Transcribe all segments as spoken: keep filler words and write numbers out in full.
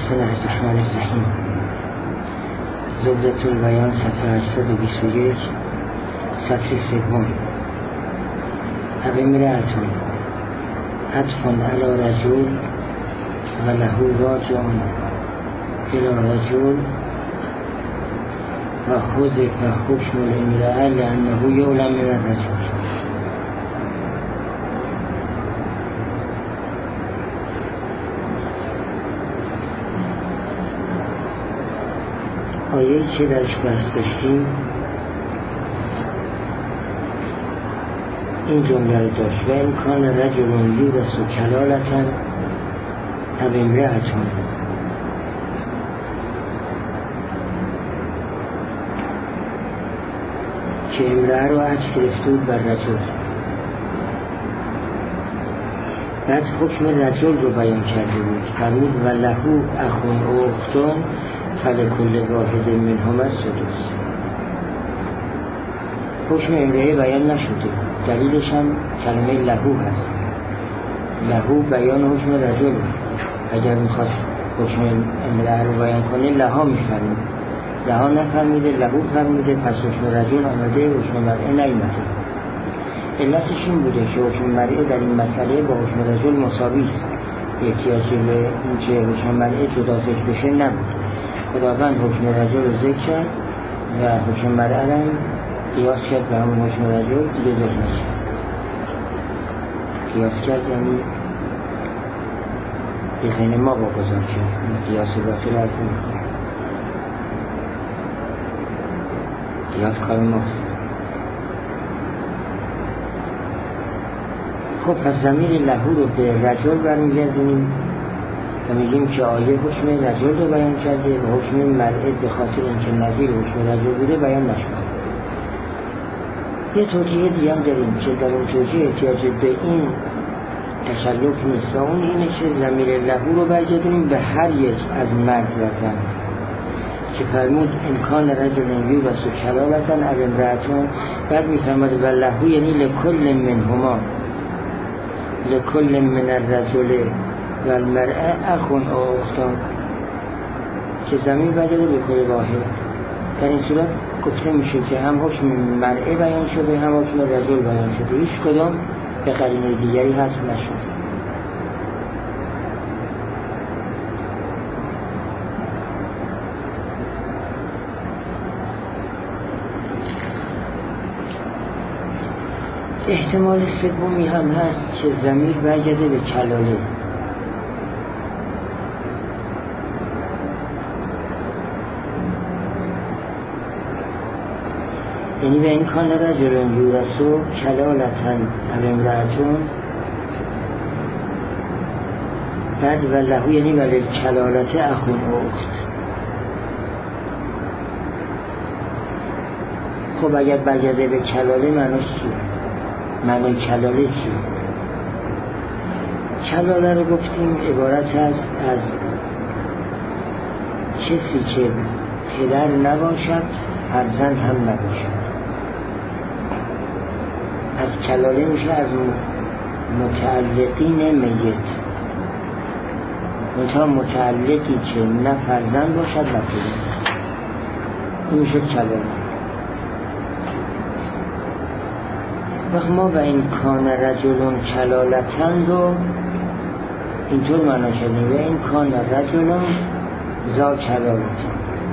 بسم الله الرحمن الرحیم. زبدة البیان صفحه هشتصد و بیست و یک، سطر سوم. ابمرأة عطف علی رجل و له راجع الی رجل و حذف حکم الامرأة لانه یعلم من الرجل. آیه که درش بحث داشتیم این جمله رو داشت: و این کان رجل یورث کلالة او امرأة، که امرأه رو عطف گرفته بود بر رجل. بعد حکم رجل رو بیان کرده بود، فرمود و له اخ و اختون فلکل واحد منهما السدس. حکم امرأه بیان نشده، دلیلش هم کلمه لهو هست. لهو بیان حکم رجل، اگر میخواست حکم امرأه رو بیان کنه لها میفرمید، لها نفرمیده، لهو فرمیده، پس حکم رجل آمده، حکم مرأه نیامده. علتش این بوده که حکم مرأه در این مسئله با حکم رجل مساوی است، احتیاجی به اینکه حکم مرأه جدا ذکر بشه نبود. خداوند حکم رجل رو ذکر کرد و حکم مرأه را قیاس کرد به همون حکم رجل، دیگه ذکر نشد. قیاس کرد یعنی به ذهن ما واگذار کرد، قیاس باطل از نمی‌کنه. قیاس کار ماست. خب پس ضمیر لهو رو به رجل برمیگردونیم و میگیم که آیه حکم رجل رو بیان کرده و حکم مرأه به خاطر اینکه نظیر حکم رجل بوده بیان نشده. یه توجیه دیگه هم داریم که در اون توجیه احتیاج به این تکلف نیست و اون اینه که ضمیر لهو رو برگردونیم به هر یک از مرد و زن که فرمود امکان رجل یورث کلالة او امرأة. بعد میفرماد و لهو یعنی لکل منهما، لکل من الرجل و المرأه اخون او اختان، که زمین بدله به کل واحد. در این صورت گفته میشه که هم حکم مرأه بیان شده هم حکم رجل بیان شده، هیچ کدام به قرینه دیگری حذف نشده. احتمال سومی هم هست که ضمیر برگرده به کلاله، یعنی به این کان رجل یورث کلالة او امرأة. بعد و له یعنی ولی کلالة اخون و اخت. خب اگر برگرده به کلاله معناش چیه؟ معنی کلاله چیه؟ کلاله رو گفتیم عبارت است از کسی که پدر نباشد فرزند هم نباشد. از کلاله میشه از متعلقین میت، منتها متعلقی که نه فرزند باشد نه پدر، این میشه کلاله. وقت ما و این کان رجلون کلالتن رو اینطور معنا کردیم و این کان رجلون زا کلالتن.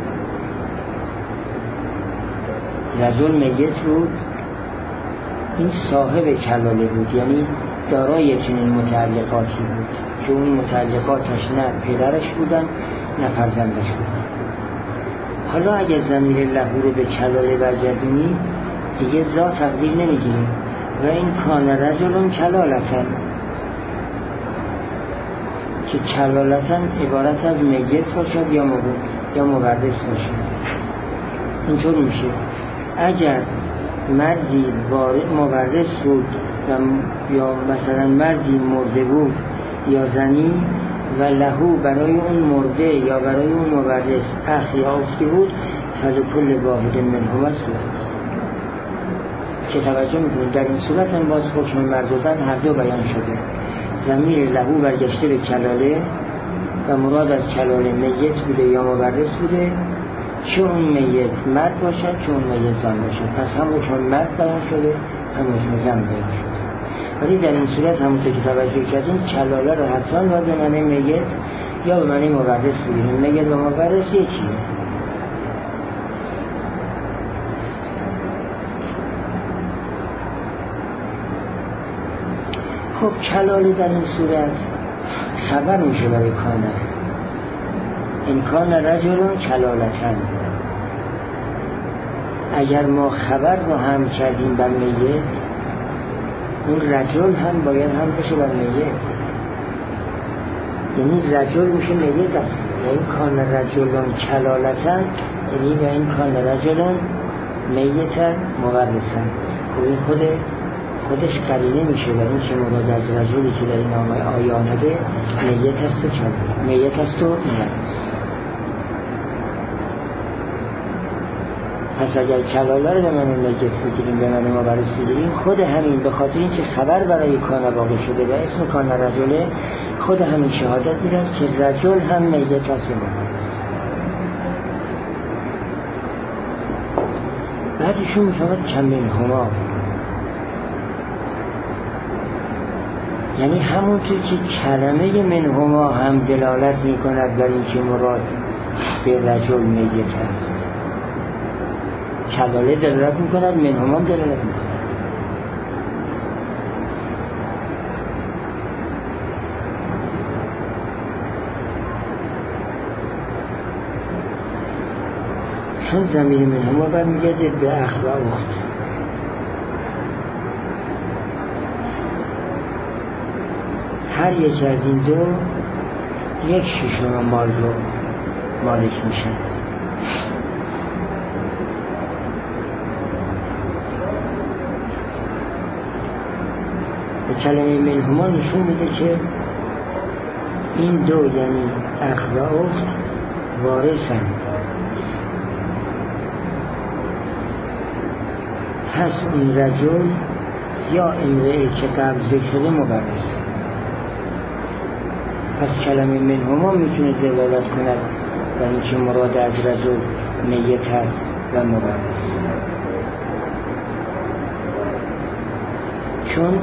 رجل میت بود، این صاحب کلاله بود، یعنی دارای چنین متعلقاتی بود که اون متعلقاتش نه پدرش بودن نه فرزندش بودن. حالا اگر ضمیر لهو رو به کلاله برگردونی دیگه زا تقدیر نمیگیریم و این کان رجلون کلالتن، که کلالتن عبارت از میت باشد یا مورد یا مورث باشد. اینطور میشه اگر مردی مورث بود یا مثلا مردی مرده بود یا زنی و لهو برای اون مرده یا برای اون مورث اخ یا اختی بود، فلکل واحد منهما السدس. که توجه میکنید در این صورت هم باز حکم مرد و زن هر دو بیان شده. ضمیر لهو برگشته به کلاله و مراد از کلال میت بوده یا مورث بوده، چه اون میت مرد باشد چه اون میت زن باشد. پس هم حکم مرد بیان شده هم حکم زن بیان شده. ولی در این صورت همونطور که توجه کردیم کلاله رو حتما باید به معنی میت یا به معنی مورث بگیریم. میت و مورث یکیه. خب کلاله در این صورت خبر میشه برای کانه. این کان رجل کلالتن. اگر ما خبر رو هم کردیم بر میت، اون رجل هم باید هم بشه بر میت. یعنی رجل میشه میت است. این کان رجلون کلالتن، یعنی به این کان رجلون میتن مورثن. خب این خود خودش قرینه میشه و این که مراد از رجلی که در این آیه آمده میت است و کلال میت است و مورث. پس اگر کلاله رو به من میت میگیریم به من مورث میگیریم، خود همین به خاطر این که خبر برای کانه واقع شده و اسم کانه رجله، خود همین شهادت میدن که رجل هم میت است و مورث. بعدشون میفهمد کمین هما، یعنی همونطور که کلمه منهما هم دلالت میکند بر این که مراد به رجل میت است، کلاله دلالت میکند، منهما هم دلالت میکند. چون ضمیر منهما برمیگرده به اخ و اخت. هر یک از این دو یک ششم مال رو مالک میشن. به کلمه منهما نشون میده که این دو یعنی اخ و اخت وارثند. پس اون رجل یا امرئه که قبل ذکر شده مورث. پس کلمه منهما میتونه دلالت کند و اینکه مراد از رجل میت هست و مورث. چون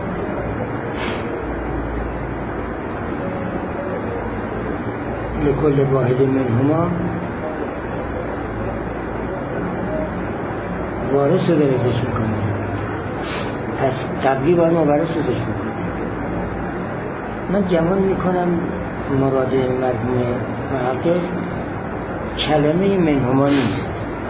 لکل واحد منهما وارث رو درستش میکنه. پس قبلی باید مورث رو ذکر میکنه. من گمان میکنم مراد مرحوم محقق کلمه منهما نیست،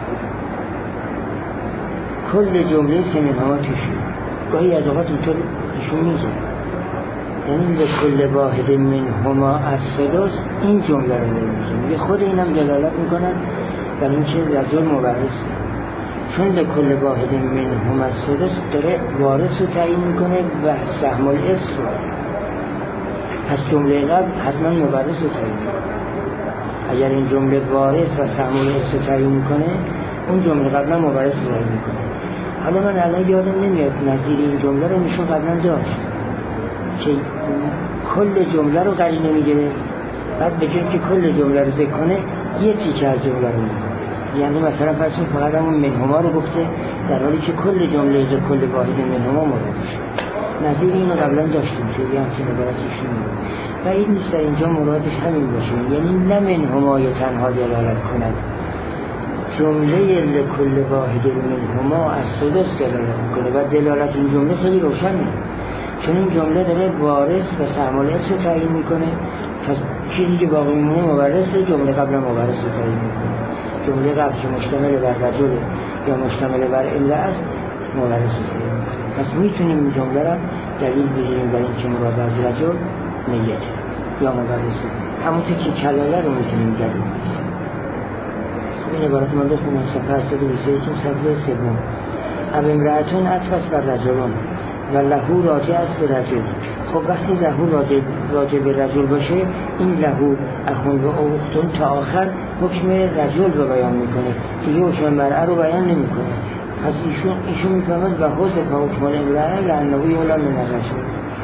کل جمله است که منهما توشه. گاهی از اوقات اینطور ایشون میگه، یعنی لکل واحد منهما از سدس این جمله رو میگه. میگه خود اینم دلالت میکنن بر اینکه رجل مورث، چون لکل واحد منهما از سدس داره وارث رو تعیین میکنه و سهم الارث رو. پس جمله قبل حتما مورث رو تعیین میکنه. اگر این جمله وارث و سهم الارث رو تعیین میکنه، اون جمله قبلا مورث رو تعیین میکنه. حالا من الان یادم نمیاد نظیر این جمله رو میشون قبلا داشت که کل جمله رو قرینه میگیره، بعد به جای که کل جمله رو ذکر کنه یه تیکه از جمله رو میگه. یعنی مثلا فرض کنید فقط همون منهما رو گفته در حالی که کل جمله ز کل واحد منهما مراد شد. نظیر اینو قبلا داشتیم که یه همچین عبارتیشون بود و این نیست در اینجا مرادش همین باشه، یعنی نه منهمای تنها دلالت کند، جمله لکل واحد منهما از سدس دلالت میکنه و دلالت این جمله خیلی روشنه، چون این جمله داره وارث و سهم الارث رو تعیین میکنه. پس چیزی که باقی میمونه مورثه، جمله قبلا مورث رو تعیین میکنه. جمله قبل که مشتمل بر رجل یا مشتمل بر امرأه است مورث رو تعیین میکنه. پس میتونیم این جمله را دلیل بگیریم برای اینکه مراد از رجل میت یا مورثه. همونطور که کلاله رو میتونیم دلیل بگیریم. این عبارت من بخونم صفحه صد و بیست و یک صفحه سوم. اب امرأتون عطف است بر رجلان و لهو راجع است به رجل. خب وقتی لهو راجع, راجع به رجل باشه، این لهو اخون و اختون تا آخر حکم رجل رو بیان میکنه، دیگه حکم مرأه رو بیان نمیکنه. پس ایشون ایشون میفهمد و حسب حکم امرأه لعنوی اولا من رجل.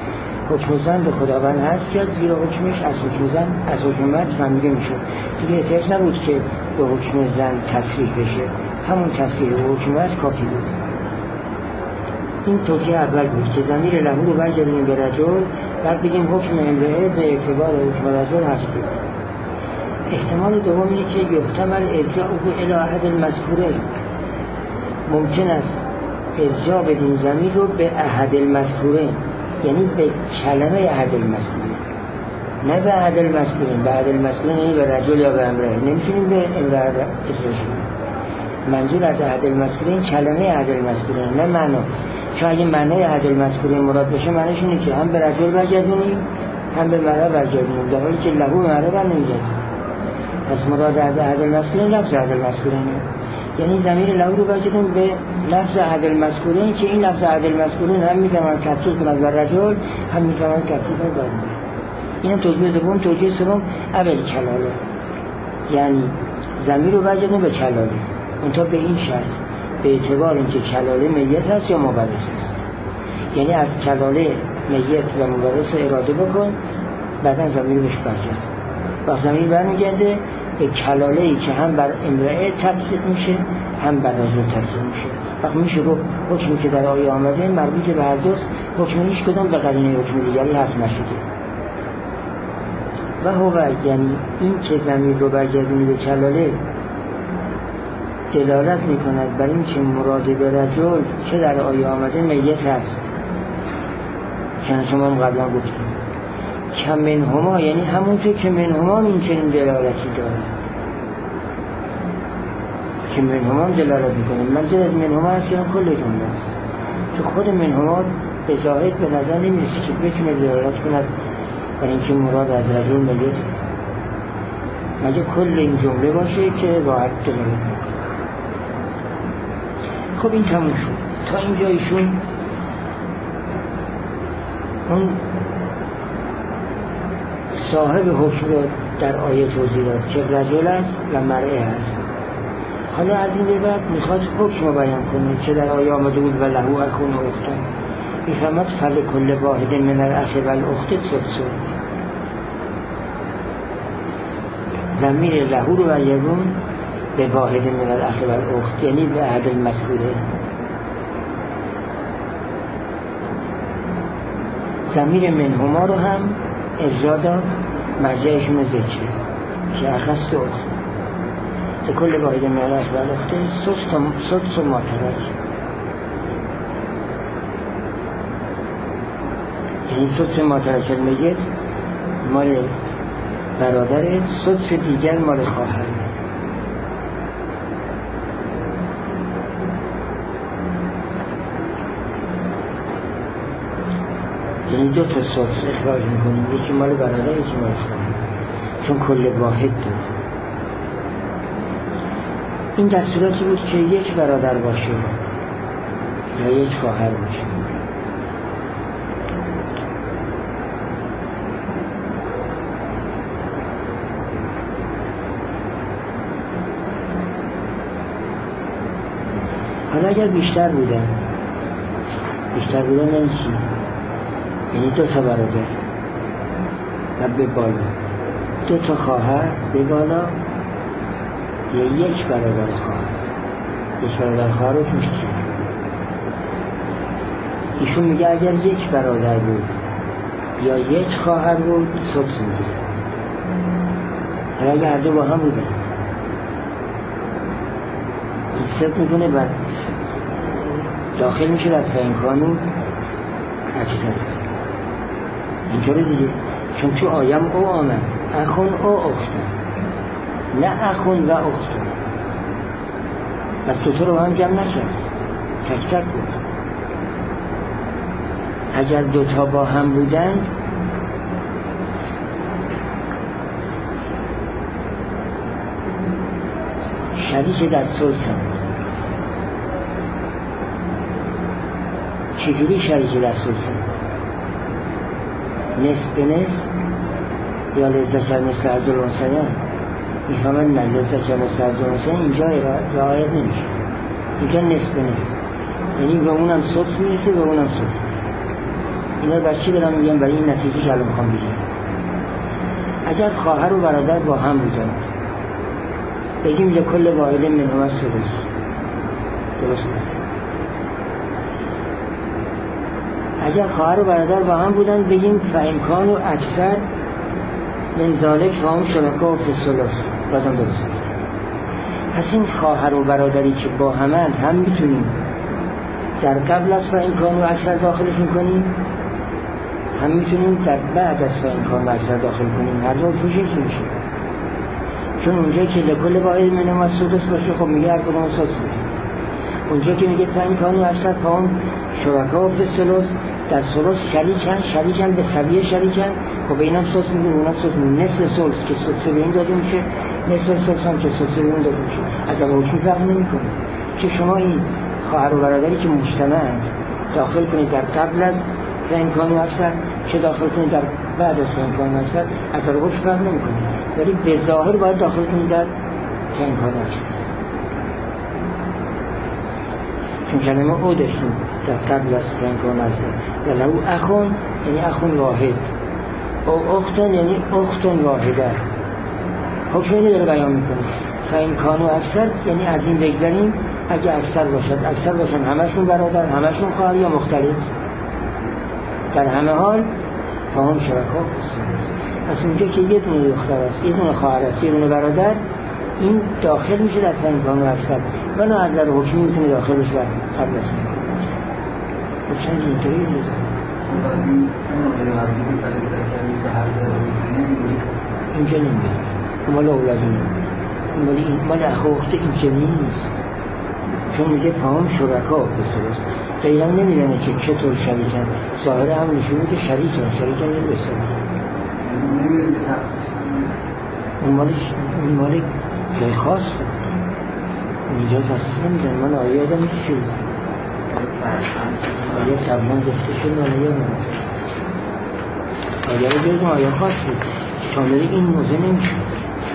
حکم زن به خداوند هست کرد، زیرا حکمش از حکم زن از حکم مرد فهمیده میشه. دیگه احتیاج نبود که به حکم زن تصریح بشه، همون تصریح به حکم مرد کافی بود. این توجیه اول بود که ضمیر له رو برگردونیم به رجل، بعد بگیم حکم امرأه به اعتبار حکم رجل هست بود. احتمال دوم اینه که یحتمل ارجاعه الی احد المذکورین، ممکن است ارجاع بدین ضمیر رو به احد المذکورین، یعنی به کلمه احد المذکورین، نه به احد المذکورین. به احد المذکورین یعنی به رجل یا به امرأه، نمیتونیم به امرأه اجراش کنیم. منظور از احد المذکورین کلمه احد المذکورین، نه معنا. چون اگه معنای احد المذکورین مراد بشه معنیش اینه که هم به رجل برگردونیم هم به مرأه برگردونیم، در حالی که لهو به مرأه برنمیگردیم. پس مراد از احد المذکورین لفظ احد المذکورین، یعنی ضمیر له رو برگردون به لفظ احد المذکورین که این لفظ احد المذکورین هم میتواند تفسیر کند بر رجل، هم میتواند تفسیر کند بر مرأه. این هم توجیه دوم. توجیه سوم اول کلاله، یعنی ضمیر رو برگردون به کلاله، اونتا به این شرط به اعتبار اینکه کلاله میت هست یا مبرس است. یعنی از کلاله میت و مبرس اراده بکن، بعدا ضمیر بهش برگرد. وقت ضمیر برمیگرده به کلاله ای که هم بر امرأه تطبیق میشه هم بر رجل تطبیق میشه. وقت میشه گفت حکمی که در آیه آمده مربوط به هر دوست، حکم هیچ کدوم به قرینه حکم دیگری هست نشده. و هو یعنی این که ضمیر رو برگردونی به کلاله دلالت میکند بر این که مراد به رجل که در آیه آمده میت هست، چون شما هم قبلا گفتیم که منهما، یعنی همونطور که منهما این چنین دلالتی دارد، که منهما هم دلالت میکنه. منظور از منهما هست یا کل جمله است، که خود منهما به ظاهر به نظر نمیرسه که بتونه دلالت کند بر اینکه مراد از رجل میت، مگه کل این جمله باشه که راحت دلالت میکنه. خب این تموم شد. تا اینجا ایشون اون صاحب حکم رو در آیه توضیح داد که رجل است و مرأه است. حالا از این به بعد میخواد حکم رو بیان کنه که در آیه آمده بود و له اخون و اختان. میفهمد فل کل واحد من الاخ و الاخت سدس. ضمیر له رو برگردون به واحد من الاخ و الاخت، یعنی به احد المذکوره. ضمیر منهما رو هم اجرا داد، مرجعشون ذکر که اخست و اخت. به کل واحد من الاخ و الاخت سدس و ما ترک، یعنی سدس ما ترک المیت مال برادر، سدس دیگر مال خواهر. یعنی دو تا سدس اخراج میکنیم، یکی مال برادر یکی مال خواهر، چون کل واحد داد. این در صورتی بود که یک برادر باشه یا یک خواهر باشه. حالا اگر بیشتر بودن بیشتر بودن یعنی چی؟ یعنی دو تا برادر و به بالا، دو تا خواهر به بالا یا یک برادر خواهر. یک برادر خواهر رو میشه. ایشون میگه اگر یک برادر بود یا یک خواهر بود سدس میگه. حالا اگر هر دو با هم بودن ست میکنه بعد داخل میشه در این قانون اکثر اینطوری دیگه. چون تو آیم او آمد اخون او اختون، نه اخون و اختون. بس دوتا رو هم جمع نشد، تک تک بود. اگر دوتا با هم بودند شریک در سلسن. چجوری شریک در سلسن؟ نصف به نصف یا لذت مثل از الانسان. میفهمن نه لذت مثل از الانسان اینجا رعایت نمیشه، اینجا نصف به نصف، یعنی به اونم سدس میرسه به اونم سدس میرسه. اینا بر چی دارم میگم؟ برای این نتیجه که الان میخوام بگم. اگر خواهر و برادر با هم بودن بگیم لکل واحد منهما السدس، درست است. اگر خواهر و برادر با هم بودن بگیم فامکان و اکثر من ذالک فهم شرکا و فی الثلث، بازم درست است. پس این خواهر و برادری که با همند هم میتونیم در قبل از فامکان و اکثر داخلشون کنیم، هم میتونیم در بعد از فامکان و اکثر داخل کنیم. هر دو توش یکی میشه، چون اونجا که لکل واحد منهما السدس باشه خب میگه هر کدوم سدس میشه. اونجا که میگه فامکان و اکثر فهم شرکا و فی الثلث، در ثلث شریکن، شریکن به سویه شریکن، خب اینم سدس میگه اونم سدس میگه. نصف ثلث که سدس به این داده میشه، نصف ثلث هم که سدس به اون داده میشه. از اون حکمی فرق نمیکنه که شما این خواهر و برادری که مجتمعند داخل کنید در قبل از فامکان و اکثر، چه داخل کنید در بعد از فامکان و اکثر، از اون حکم فرق نمیکنه، ولی به ظاهر باید داخل کنید در فامکان و اکثر. چون کلمه او داشتیم در قبل از فامکان و اکثر. ولو اخون یعنی اخون واحد، او اختن یعنی اختن واحده. حکم اینو داره بیان میکنه. فامکان و اکثر یعنی از این بگذاریم اگه اکثر باشد، اکثر باشن همشون برادر، همشون خواهر یا مختلف، در همه حال فهم شرکا. پس اونجا که یه دونه دختر است، یه دونه خواهر است، یه دونه برادر، این داخل میشه در فامکان و اکثر، ولی از نظر حکمی میتونه داخل بشه در قبل از فامکان. خب چند اینطوری میشه اینجا نمیده، مال اولادی نمیده، مال اخو اخته این چنین نیست. چون میگه فهم شرکا بسرست، غیرم نمیدنه که چطور شریکن، ظاهره هم نشون میده شریکن، شریکن یه بسرست. اون مالش اون مال جای خاص بود، اینجا تحصیل نمیدن. من آیه آدم میشه شد آیه قبلان گفته شد من آیه من آیه رو بگم آیه خاص بود شامل این موضوع نمیشه.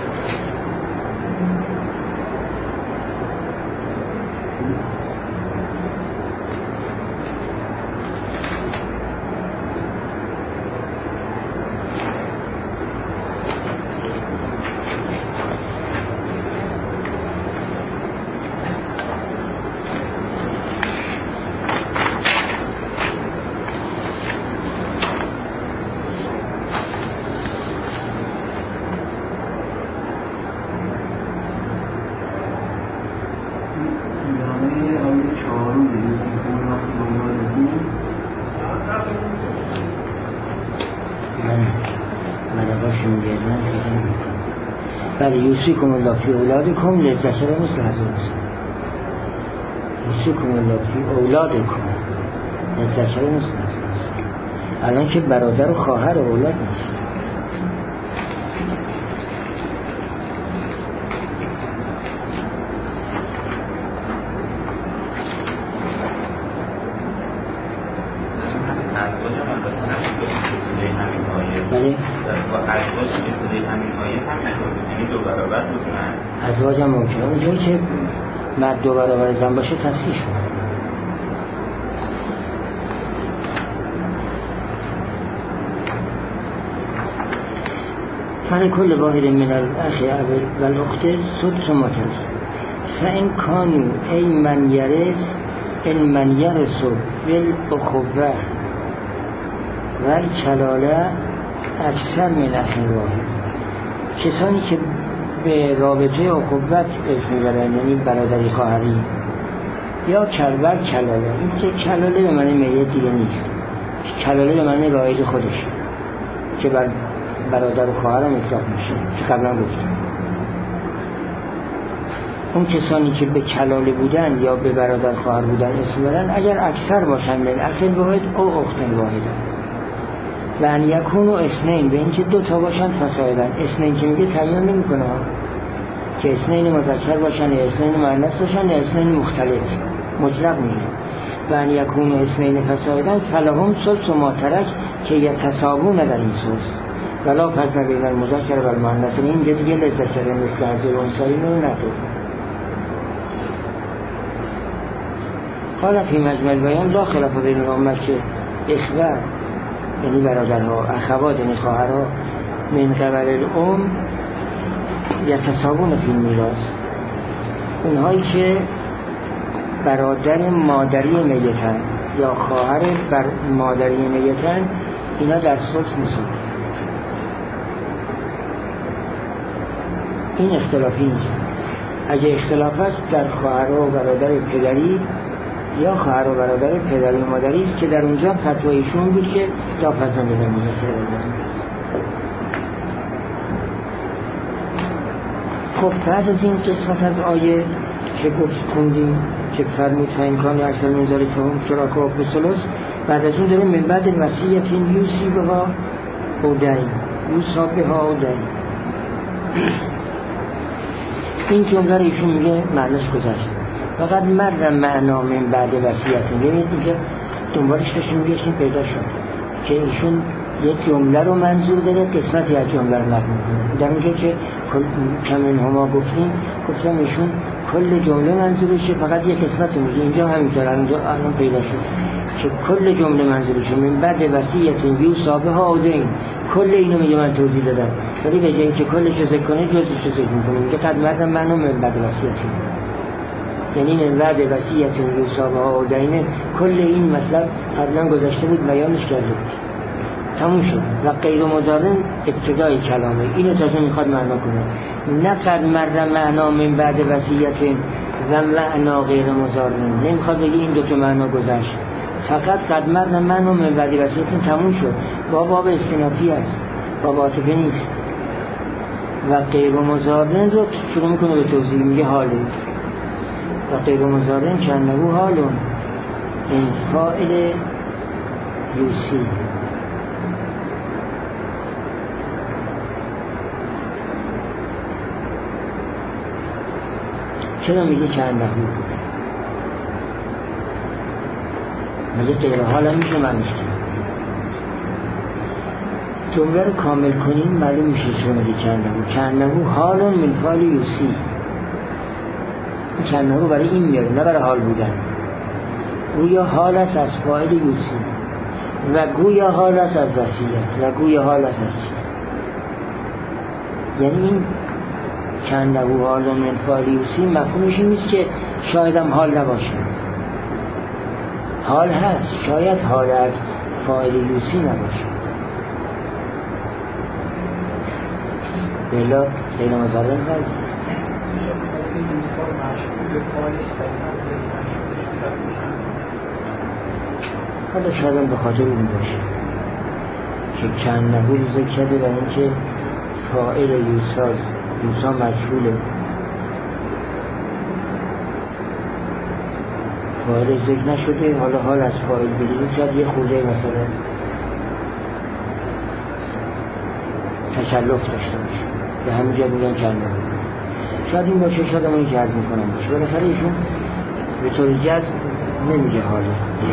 بله یوصیکم الله فی اولادکم للذکر مثل حظ الانثیین. یوصیکم الله فی اولادکم للذکر مثل حظ الانثیین. الان که برادر و خواهر اولاد نیست. بله ازواج هم ممکنه اونجایی که مرد دو برابر زن باشه تصحیح شد. فلکل واحد من الاخ و الاخت سدس ما ترک فان کانوا ای من یرث ان من یرث بالاخوه و الکلاله اکثر من اخ واحد. کسانی که به رابطه اخوت اسم میبرن یعنی برادری خواهری یا کلبر کلاله، این که کلاله به معنی میت دیگه نیست، کلاله به معنی رایج خودش که بر برادر و خواهر هم اطلاق میشه که قبلا گفتم. اون کسانی که به کلاله بودن یا به برادر خواهر بودن اسم میبرن اگر اکثر باشن من اخ واحد او اخت واحده و ان یکونو اثنین، به اینکه دو تا باشن فسایدن. اثنین که میگه تعیین نمیکنه که اثنین مذکر باشن یا اثنین مؤنث باشن یا اثنین مختلف، مطلق میگه. و ان یکونو اثنین فسایدن فلهم ثلث ما ترک که یتساوون در این ثلث ولا فضل بین المذکر و المؤنث. این دیگه لذکر مثل حظ الانثیین رو نداره. قال فی مجمع البیان لا خلاف بین الامه که اخوه یعنی برادرها، اخوات یعنی خواهرها، من قبل الام یتساوون فی المیراث، اونهایی که برادر مادری میتن یا خواهر بر مادری میتن، اینا در ثلث مساوی. این اختلافی نیست. اگه اختلاف است در خواهر و برادر پدری یا خواهر و برادر پدری و مادری است که در اونجا فتوایشون بود که داپسند بدن میراث. خب بعد از این قسمت از آیه که گفت خوندیم که فرمود فانکان اکثر من ذلک فهم شرکاء فی الثلث، بعد از اون داره من بعد وصیت یوصی بها او دین یوصی بها او دین. این جمله رو ایشون میگه معنیش گذشت، فقط مر معنا من بعد وصیت. ببینید اینکه دنبالش داشتیم میگشیم پیدا شد که ایشون یک جمله رو منظور داره، قسمتی از جمله رو نقل میکنه. در اونجا که کمین هما گفتیم گفتم ایشون کل جمله منظورشه، فقط یک قسمت میگه. اینجا همینطور اینجا الان پیدا شد که کل جمله منظورشه من بعد وصیت یوصی بها او دین. کل اینو میگه من توضیح دادم، ولی به جای که کلش رو ذکر کنه جزش رو ذکر میکنه. میگه قد مردم منو من بعد وصیت، یعنی من بعد وصیت یوصی بها او دین. کل این مطلب قبلا گذشته بود، بیانش کرده بود، تموم شد. و غیر مضارن ابتدای کلامه، اینو تازه میخواد معنا کنه. نه قد مردم معنا من بعد وصیت و معنا غیر مضارن، نمیخواد بگه این دوتا معنا گذشت، فقط قد مردم معنا من بعد وصیت تموم شد. با باب استنافی است، باب عاطفه نیست. و غیر مضارن رو شروع میکنه به توضیح، میگه حاله و غیر مضارن کنهو حالون این فاعل یوسی. چرا میگه چند نهو؟ مگه غیر حال هم میشه معنیش کنیم؟ جمله رو کامل کنیم معلوم میشه چرا میگه چند نهو. چند نهو حالون من فعل یوسی. چند نهو برای این میاره، نه برای حال بودن. گویا حال است از فاعل یوسی و گویا حال است از وصیت و گویا حال است از چی. یعنی این چند نهو حال من فاعل یوسی مفهومش این نیست که شاید هم حال نباشه. حال هست، شاید حال از فاعل یوسی نباشه. بلا غیر مضارن زد حالا شاید هم به خاطر اون باشه که چند نهو ذکر کرده و اینکه فاعل یوساز یوسا مجهوله، فاعل ذکر نشده، حالا حال از فاعل بگیریم شاید یه خورده مثلا تکلف داشته باشه، به همینجا میگن چند نهو. شاید این باشه، شاید همونی جذب میکنم باشه، بالاخره ایشون به طور جذب نمیگه حاله.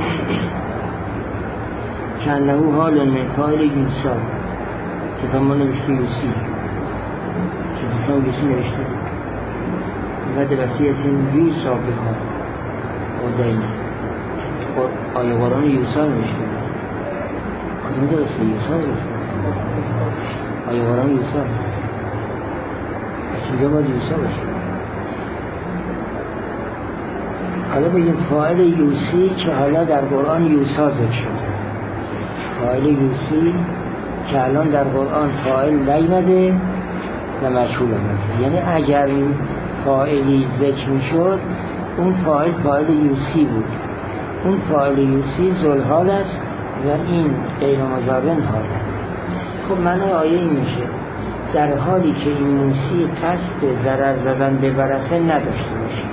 چند نهو حال من فاعل یوسا که ما نوشته یوسی، که دوستان یوسی نوشته بعد وصیت یوسا بها او دینه. آیه قرآن یوسا نوشته کدوم درسته؟ یوسا نوشته آیه قرآن یوسا هست، از اینجا باید یوسا باشه. حالا بگیم فاعل یوسی که حالا در قرآن یوسا ذکر شده، فاعل یوسی که الان در قرآن فاعل نیامده و مجهول آمده. یعنی اگر این فاعلی ذکر میشد اون فاعل فاعل یوسی بود، اون فاعل یوسی ذوالحال است و این غیر مضارن حال است. خب معنی آیه این میشه در حالی که این موسی قصد ضرر زدن به ورثه نداشته باشه،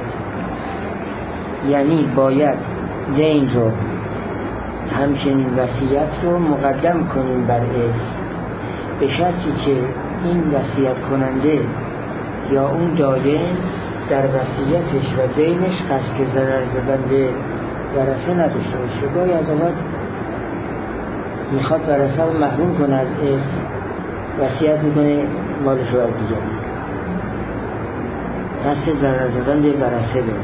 یعنی باید دین رو همچنین وصیت رو مقدم کنیم بر ارث، به شرطی که این وصیت کننده یا اون داده در وصیتش و دینش قصد ضرر زدن به ورثه نداشته باشه. گاهی از اوقات میخواد ورثه رو محروم کنه از ارث، وصیت میکنه مالش رو دیگه، قصد ضرر زدن به ورثه داره.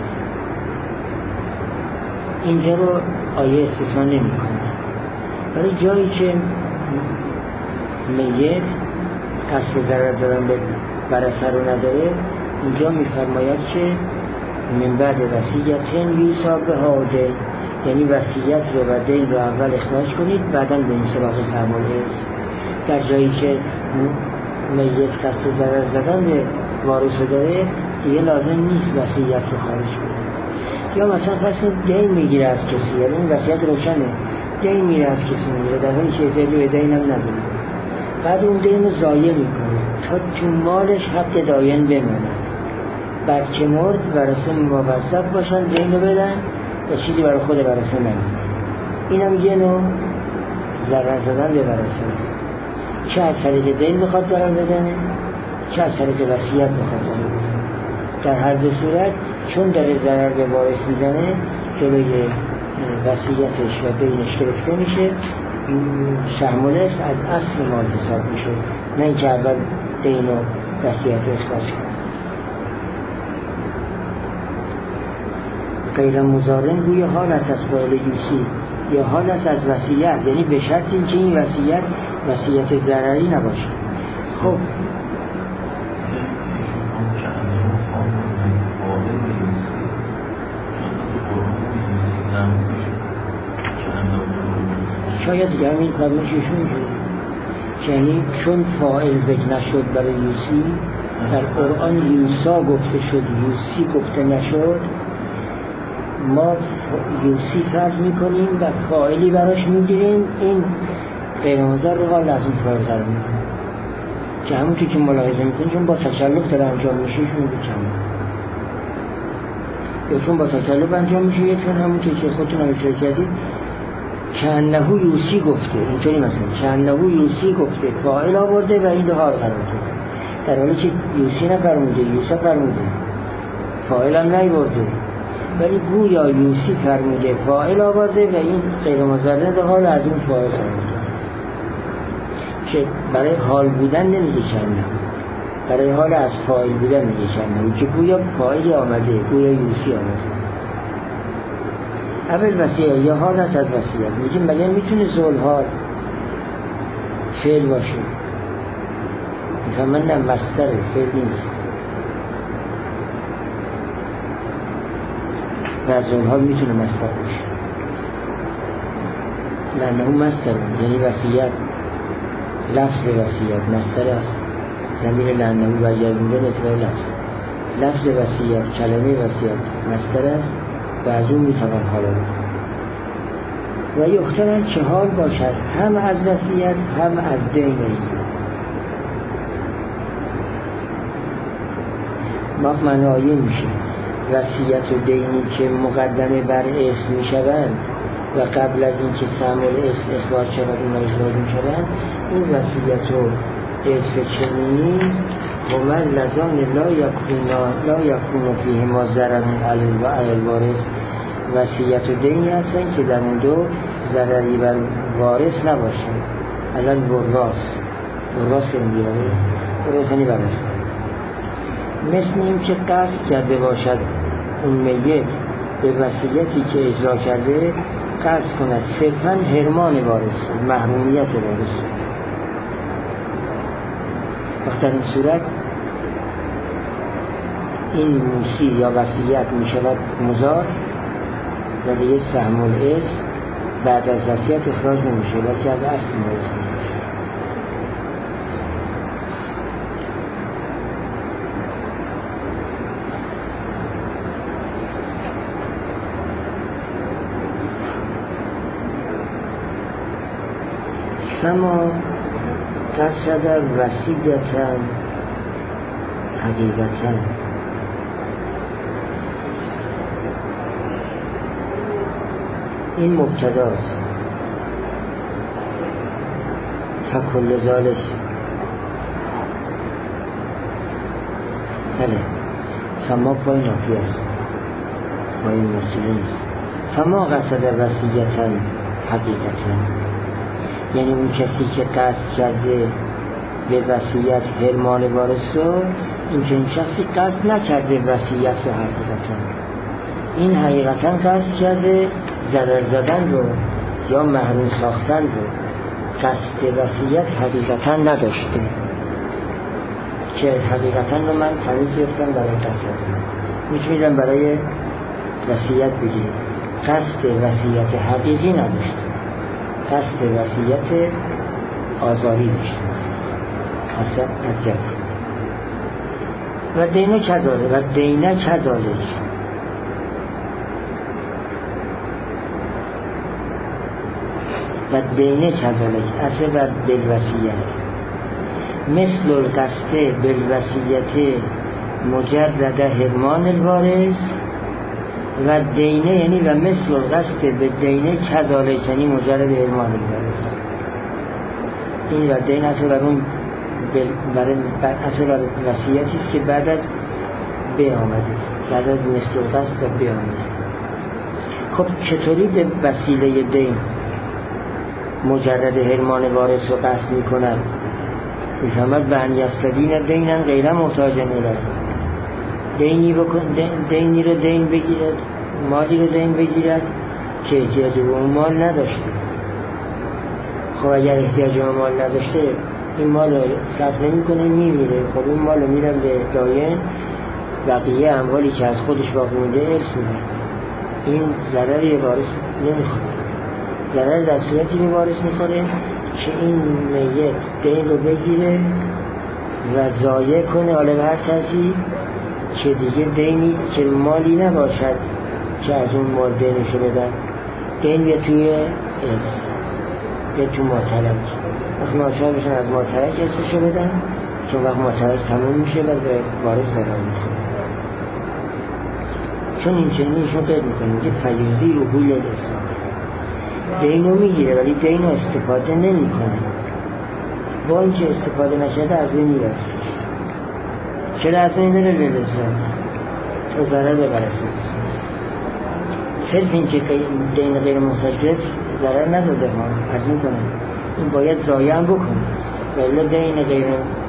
اینجا رو آیه استثنا نمیکنه، ولی جایی که میت قصد ضرر زدن به ورثه رو نداره، اینجا میفرماید که من بعد وصیت یوصی بها دین، یعنی وصیت رو و دین رو اول اخراج کنید بعداً به این سراغ سهم الارث. در جایی که میت قصد ضرر زدن به وارث داره دیگه لازم نیست وصیت رو خارج کنید. یا مثلا پس دین میگیره از کسی، یعنی این وصیت روشنه، دین میره از کسی میگیره در حالی که اجازه دین هم نداره، بعد اون دین رو ضایع میکنه تا تو مالش حق داین بمونه، بعد که مرد ورثه موظف باشن دین رو بدن و چیزی برای خود ورثه نمیده. این هم یه نوع ضرر زدن به ورثه، چه از طریق دین بخواد ضرر بزنه چه از طریق وصیت بخواد ضرر بزنه. در هر دو صورت چون داره ضرر به وارث میزنه جلوی وصیتش و دینش گرفته میشه، سهم الارث از اصل مال حساب میشه، نه اینکه اول دین و وصیت رو اخراج کنه. غیر مضارن گوی حال است از فاعل یوصی یا حال است از وصیت، یعنی به شرط اینکه این وصیت وصیت ضرری نباشه. خب شاید دیگه همین فرمایششون شد، یعنی چون فاعل ذکر نشد برای یوصی، در قرآن یوصا گفته شد یوصی گفته نشد، ما یوصی فرض میکنیم و فاعلی براش میگیریم، این غیر مضار رو لازم فاعل قرار میکنیم که همونطور که ملاحظه میکنیم چون با تکلف داره انجام میشه شون بکنیم، یا چون با تکلف انجام میشه یا چون همونطور که خودتون هم اشاره کردید کأنه یوصی گفته، اینطوری مثلا کأنه یوصی گفته فاعل آورده و این دو حال قرار داده، در حالی که یوصی نفرموده یوصا فرموده فاعل هم نیورده، ولی گویا یوصی فرموده فاعل آورده و این غیر مضارن حال از اون فاعل قرار داده که برای حال بودن نمیگه کأنه، برای حال از فاعل بودن میگه کأنه که گویا فاعلی آمده، گویا یوصی آمده. اول وصیت یا حال است از وصیت، میگیم مگه میتونه ذل حال فعل باشه؟ میفهمندم مصدره فعل نیست و ذل حال میتونه مصدر باشه، لانه مصدر یعنی وصیت لفظ وصیت مصدر است، ضمیر لانه برگردونده به لفظ لفظ وصیت کلمه وصیت مصدر است و از اون میتوان حالا و یخترن چه حال باشد هم از وصیت هم از دین است. معنی آیه میشه وصیت و دینی که مقدمه بر اسم میشوند و قبل از اینکه سهم الارث اخراج شود اونها اخراج میشوند، این وصیت و ارث چنینی و من لزان لا یکونا لا یکونا فیه ما ضرر علی الوارث، وصیت و دینی هستن که در اون دو ضرری بر وارث نباشه. الان وراث وراث میاره ورثنی برست، مثل این که قصد کرده باشد اون میت به وصیتی که اجرا کرده قصد کند صرفاً حرمان وارث، محرومیت وارث. وقت در این صورت این موصی یا وصیت می شود مضار و دیگه سهم الارث بعد از وصیت اخراج نمیشه بلکه از اصل موضوع. فما قصد وصیتا حقیقتا، این مبتداست فکل ذالک بله فما پای نافی است پای موصوله نیست. فما قصد وصیتا حقیقتا یعنی اون کسی که قصد کرده به وصیت حرمان وارث رو، این که این شخصی قصد نکرده وصیت رو حقیقتا، این حقیقتا قصد کرده ضرر زدن رو یا محروم ساختن رو قصد وصیت حقیقتا نداشته، که حقیقتا رو من تمیز گرفتم برای قصد میتونیدم برای وصیت بگیریم. قصد وصیت حقیقی نداشته، قصد وصیت آزاری داشته اصلا اذیت. و دینه کذاله و دینه کذاله و دینه کذاله اصلا بر بالوصیت مثل القصد بالوصیت مجرد حرمان الوارث و دینه یعنی و مثل القصد به دینه کذاله یعنی مجرد حرمان الوارث. این و دین اصلا بر اون برای اصلا بر وصیتی است که بعد از به آمده، بعد از مثل القصد به آمده. خب چطوری به وسیله دین مجرد حرمان وارث رو قصد می کند؟ میفهمد به ان یستدین دینن غیر محتاجن الیه، دینی بکن دینی رو دین بگیرد، مالی رو دین بگیرد که احتیاج به اون مال نداشته. خب اگر احتیاج به مال نداشته این مال رو صرف نمی کنه میمیره، خب این مال رو میرم به داین، بقیه اموالی که از خودش باقی مونده ارث میده. این ضرری وارث نمیخوره، ضرر در صورتی به وارث میخوره که این میت دین رو بگیره و ضایع کنه، حالا به هر ترتیب که دیگه دینی که مالی نباشد که از اون مال دینشو بدن، دین یا توی ارث یا تو ماترک، وقت ناچار بشن از ماترک ارثشو بدن، چون وقت ماترک تموم میشه و به وارث قرار میخوره. چون این چنینشون قید میکنه میگه فیوزی و حول الاسلام، دینو میگیره ولی دینو استفاده نمی کنه، با اینکه استفاده نشده از این میره. چرا از این میره بلسان تو ضرر ببرسید؟ صرف این که دین غیر محتاج گرفت ضرر نزده ما از این کنه، این باید ضایع هم بکنه، ولی دین غیر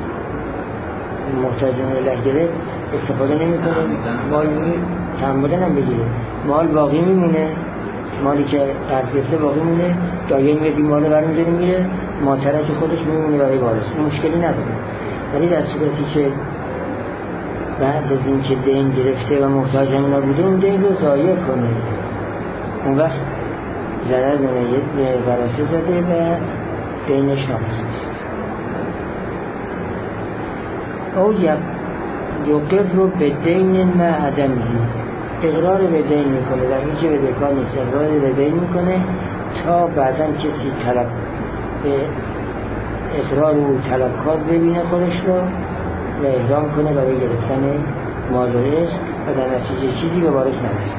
محتاج اله گرفت استفاده نمی کنه، مال تعمدن هم بگیره، مال باقی میمونه، مالی که قرض گرفته باقی مونه، دایر میگه مال برمی‌داره میره، ماترک خودش میمونه برای وارث، مشکلی نداره. ولی در صورتی که بعد از این که دین گرفته و محتاج هم نبوده اون دین رو ضایع کنه، اون وقت ضرر به ورثه زده و دینش ناقص است. او یقر رو به دین معدمی اقرار به دین میکنه، در این که به دکار نیست اقرار به دین میکنه تا بعداً کسی طلب به اقرار و طلبکار ببینه خودش رو و اقدام کنه برای گرفتن مال و ارث و در نتیجه چیزی به وارث نرسه.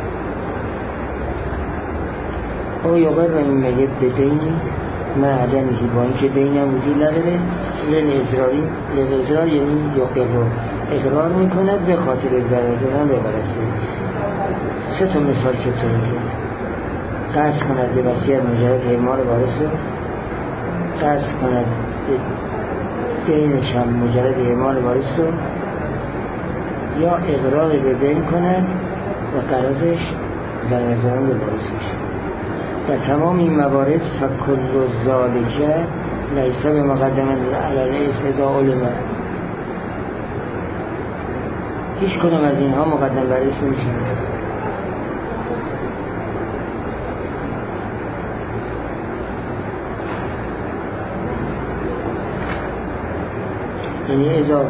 او یقر رو این میگه به دینی معدمی با اینکه دین هم وجود نداره، للازراری للازرار یعنی یقر رو اقرار میکند به خاطر ضرر زدن به ورثه. سه تا مثال چطور میشه؟ قصد کند به وصیت مجرد حرمان وارث رو، قصد کند دینش هم مجرد حرمان وارث رو، یا اقرار به دین کند و قرضش ضرر زدن به وارث میشه. در تمام این موارد فکل ذالکه لیس به مقدمه علیه سزا علمه، هیچ کنم از اینها مقدم بر اسم میشه. یعنی ازا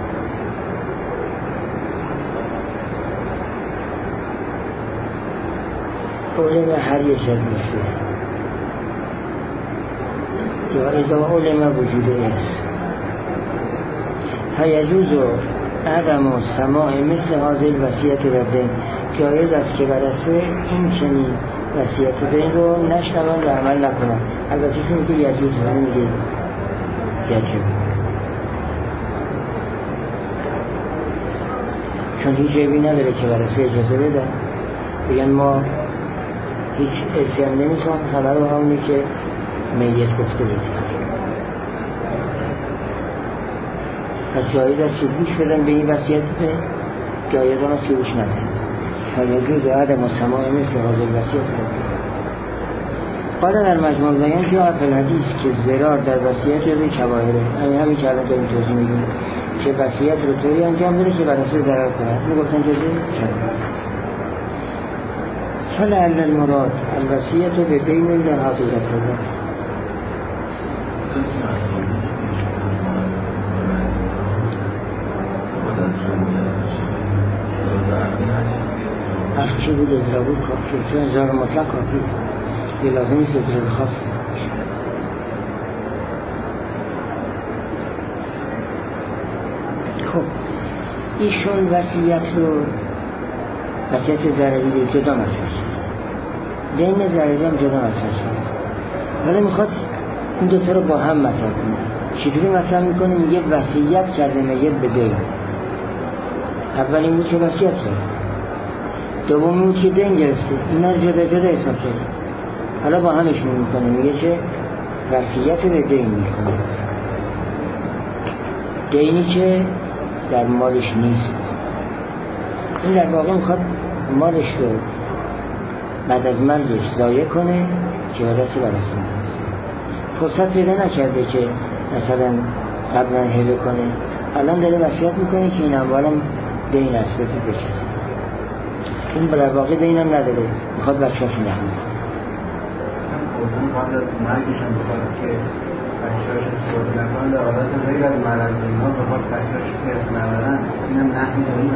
علم هر یک از مثل یا ازا علم وجود است فیجوز و عدم و سماع مثل حاضر وصیت ردن، جایز است که برسه این چنین وصیت دین رو نشنون و عمل نکنن. البته که میگه یجوز رو میگه یجب، چون هیچ عیبی نداره که برسه اجازه بدن، بگن ما هیچ ارثی هم نمیخوام، خبر رو همونی که میت گفته بگید. پس جایز است که گوش بدن به این وصیت به جایز است که گوش ندن. فیجوز و عدم و سماع مثل حاضر وصیت قال در مجموع بیان جا فی الحدیث که زرار در وصیت جزء کبائره، همین همین که الان داریم توضیح میدیم که وصیت رو طوری انجام بده که بر اساس ضرر کنه، میگفتن جزء کبائره. فلعل المراد الوصیت به دین در حقیقت الله. اخ چی بود اجرا بود کافی، چون اجرا مطلق کافی یه لازم نیست اجرا خاص. خب ایشون وصیت رو وصیت ضرری رو جدا مطرح شد، دین ضرری هم جدا مطرح شد. حالا میخواد این دوتا رو با هم مطرح کنه. چجوری مطرح میکنه؟ میگه وصیت کرده میت به دین. اول این بود که وصیت کرد، دوم بود که دین گرفته، اینا رو جدا جدا حساب کرده. حالا با همش میکنه، میگه که وصیت به دین میکنه، دینی که در مالش نیست. این در واقع میخواد مالش رو بعد از مرگش ضایع کنه که وارثی برسونه. فرصت پیدا نکرده که مثلا قبلا هبه کنه، الان داره وصیت میکنه که این اموالم دین است بده بشه. این در واقع دین هم نداره، میخواد بچه‌اش نخونه. اون قبل از مرگش هم بخواد که بچه‌اش استفاده نکنه، در حالت غیر از مرض اینا بخواد بچه‌اش ارث ندارن، اینم نحوی داریم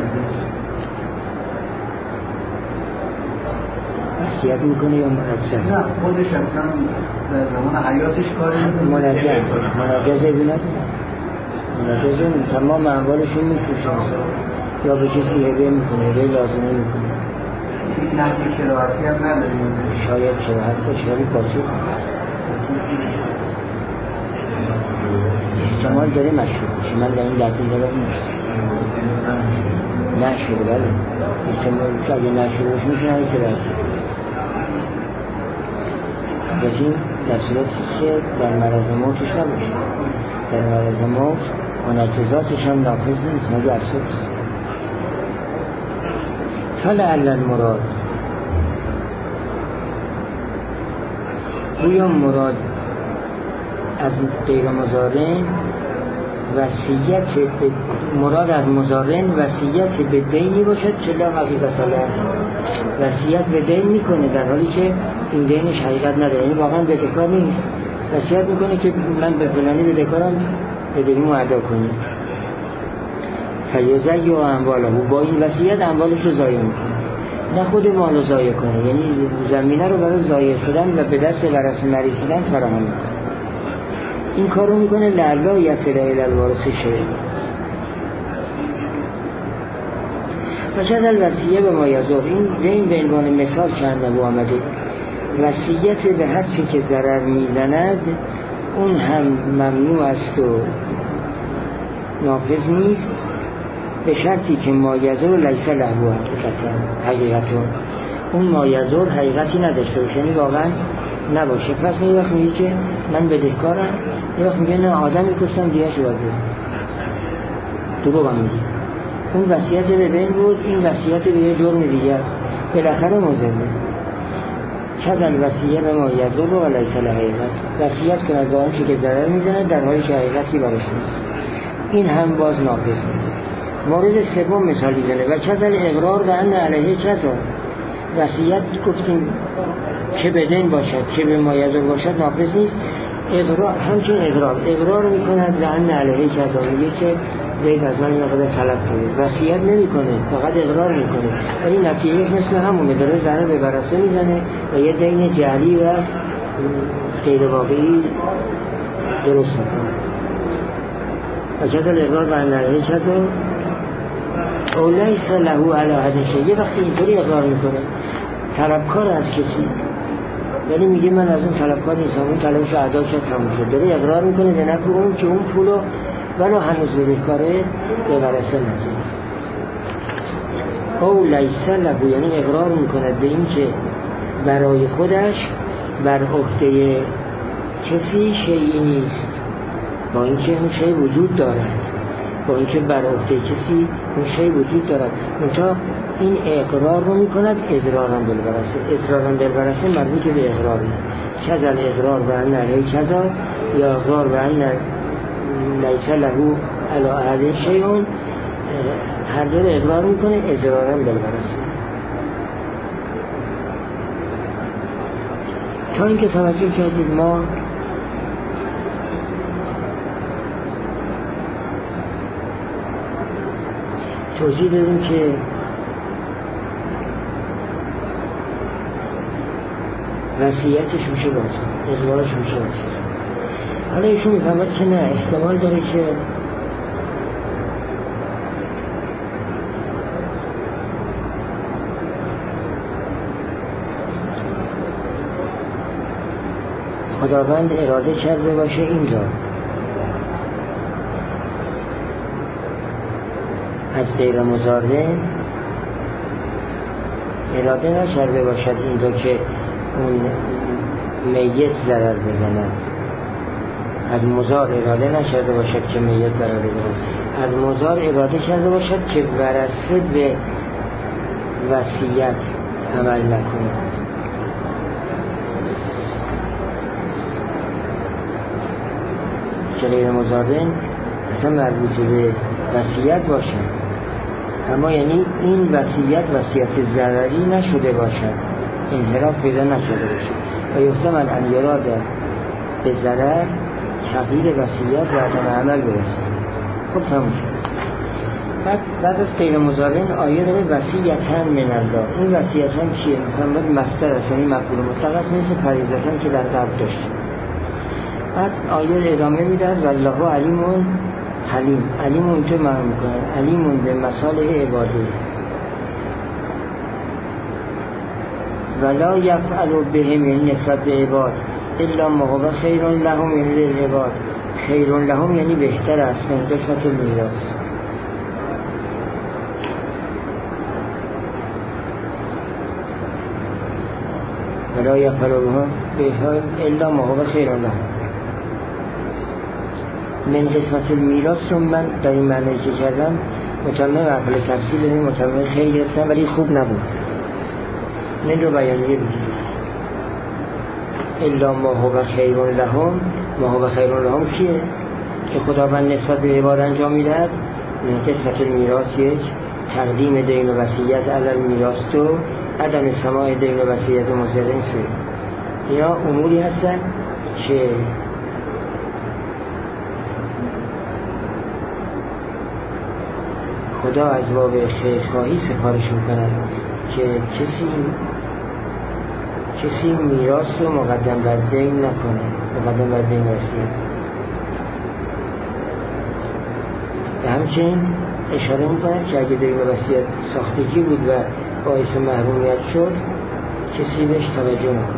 وصیت میکنه یا مرجع؟ نه خودش اصلا در زمان حیاتش کاری میکنه. منجز منجز بیند منجز تمام اموالشون میفروشه یا به کسی هبه میکنه، هبه لازمه میکنه. یک نحوی شرایطی هم نداریم. شاید شرایط باشه ولی پاسخ احتمال داره مشروع باشه. من در این دقیق دارم نیست نشروع، ولی احتمال که اگه نشروع باشه میشه همین شرایط باشیم در صورتی که در مرض موتش نباشه. در مرض موت منجزاتش هم نافذ نیست، مگه اساس. فلعل المراد گویا مراد از غیر مضارن وصیت به مراد از مضارن وصیت به دینی باشد که لا حقیقت له. وصیت به دین میکنه در حالی که این دینش حقیقت نداره، یعنی واقعا بدهکار نیست. وصیت میکنه که من به فلانی بدهکارم، بدهیمو ادا کنی. فیضی و امواله، با این وصیت اموالش رو ضایع میکنه، نه خود مال رو ضایع کنه، یعنی زمینه رو برای ضایع شدن و به دست ورثه نرسیدن فراهم میکنه. این کار رو میکنه لعلا یصل الی الوارث شیء. فشد الوصیه به ما یضر، این به عنوان مثال چند نبو آمده. وصیت به هر چی که ضرر میزند اون هم ممنوع است و نافذ نیست، به شرطی که ما یضر لیس له حقیقتون، اون ما یضر حقیقتی نداشته باشه، یعنی واقعا نباشه. پس یه وقت میگه که من بدهکارم، یه وقت میگه نه آدمی کشتم دیگه شو باید دروغ هم میگه. اون وصیت به دین بود، این وصیت به یه جرم دیگه است، بالاخره مضره. چند الوصیه به ما یضر و لیس له حقیقت، وصیت کنه با اون چی که ضرر میزنه در حالی که حقیقتی براش نیست، این هم باز نافذ نیست. مورد سوم مثال میزنه و چند الاقرار به ان علیه چطور وصیت گفتیم چه به دین باشد چه به ما یضر باشد نافذ نیست. اقرار همچون اقرار اقرار میکند به ان علیه چطور، میگه که زید از من مقدر طلب کنه، وصیت نمیکنه، فقط اقرار میکنه، ولی نتیجهش مثل همونه، داره ضرر به ورثه میزنه و یه دین جعلی و غیر واقعی درست میکنه. و چطور اقرار به ان علیه چطور او لیس له علی احد شیء، یه وقتی اینطوری اقرار میکنه طلبکار از کسی، ولی میگه من از اون طلبکار نیستم، اون طلبش رو ادا شد تموم شد، داره اقرار میکنه به نفع اون که اون پولو ولو هنوز بدهکاره به ورثه نده. او لیس له یعنی اقرار میکنه به این که برای خودش بر عهده کسی شیئی نیست، با اینکه اون شیء وجود دارد، با اینکه بر عهده کسی اون شیء وجود دارد، منتها این اقرار رو میکند اضرارا بالورثه. اضرارا بالورثه مربوط به اقراره، کذا الاقرار و ان علیه کذا یا اقرار و ان لیس له علی احد شیء، هر دو اقرار میکنه اقرارا بالبرس. تا اینکه توجه کردید ما توضیح دادیم که وصیتش میشه باز، اقرارش میشه باز. حالا ایشون میفهمد که نه، احتمال داره که خداوند اراده کرده باشه این را از غیر مضاره اراده نکرده باشد این را که اون میت ضرر بزند، از مضار اراده نکرده باشد که میت ضرر بزند، از مضار اراده کرده باشد که ورثه به وصیت عمل نکنه. که غیر مضارن اصلا مربوط به وصیت باشه، اما یعنی این وصیت وصیت ضرری نشده باشد، انحراف پیدا نشده باشد و یحتمل ان یراد به ضرر تغییر وصیت و عدم عمل برسه. خب تموم شد. بعد بعد از غیر مضارن آیه داره وصیتاً من الله. این وصیتاً چیه؟ محمد مصدر است، یعنی مفعول مطلق است، مثل فریضتاً که در قبل داشتیم. بعد آیه ادامه میدهد والله علیم حلیم. علیم اونجا معنی میکنه علیم به مصالح عباده ولا یفعل بهم، یعنی نسبت به عباد الا ما هو خیر لهم، یعنی للعباد خیر لهم یعنی بهتر است من قسمت میراث. ولا یفعل بهم الا ما هو خیر لهم. من قسمت میراث رو من در این معنی که کردم متمم اقل تفصیل این متمم خیلی گرفتم ولی خوب نبود. من رو بیانیه بگید الا ما هو خیر لهم. ما هو خیر لهم کیه؟ که خداوند نسبت به عباد انجام میدهد. من قسمت میراث یک تقدیم دین و وصیت علی میراث، دو عدم سماع دین و وصیت مضارن، سه یا اموری هستن که خدا از باب خیرخواهی سفارش میکنه که کسی کسی میراث رو مقدم بر دین نکنه، مقدم بر دین وصیت. و همچنین اشاره میکنه که اگه دین و وصیت ساختگی بود و باعث محرومیت شد کسی بهش توجه نکنه.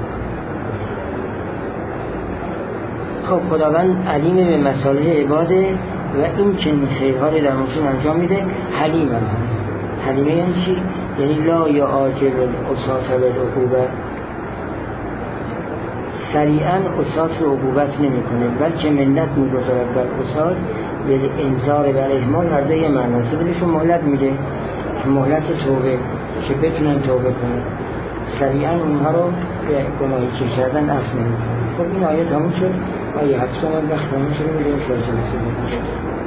خب خداوند علیم به مصالح عباده و این چنین خیرها رو در موشون انجام میده. حلیم هم هست. حلیمه یعنی چی؟ یعنی لا یا آجل اصاط و عقوبت، سریعا اصاط رو عقوبت نمی کنه بلکه منت میگذارد بر اصاط به انذار بر اهمال هر دوی معناست. بهشون مهلت میده که مهلت توبه که بتونن توبه کنن، سریعا اونها رو به گناهی که کردن عفو نمی کنه. خب این آیه تموم شد. آیه هفتم وقت تموم شد. میدونیم شد جلسه بکنید.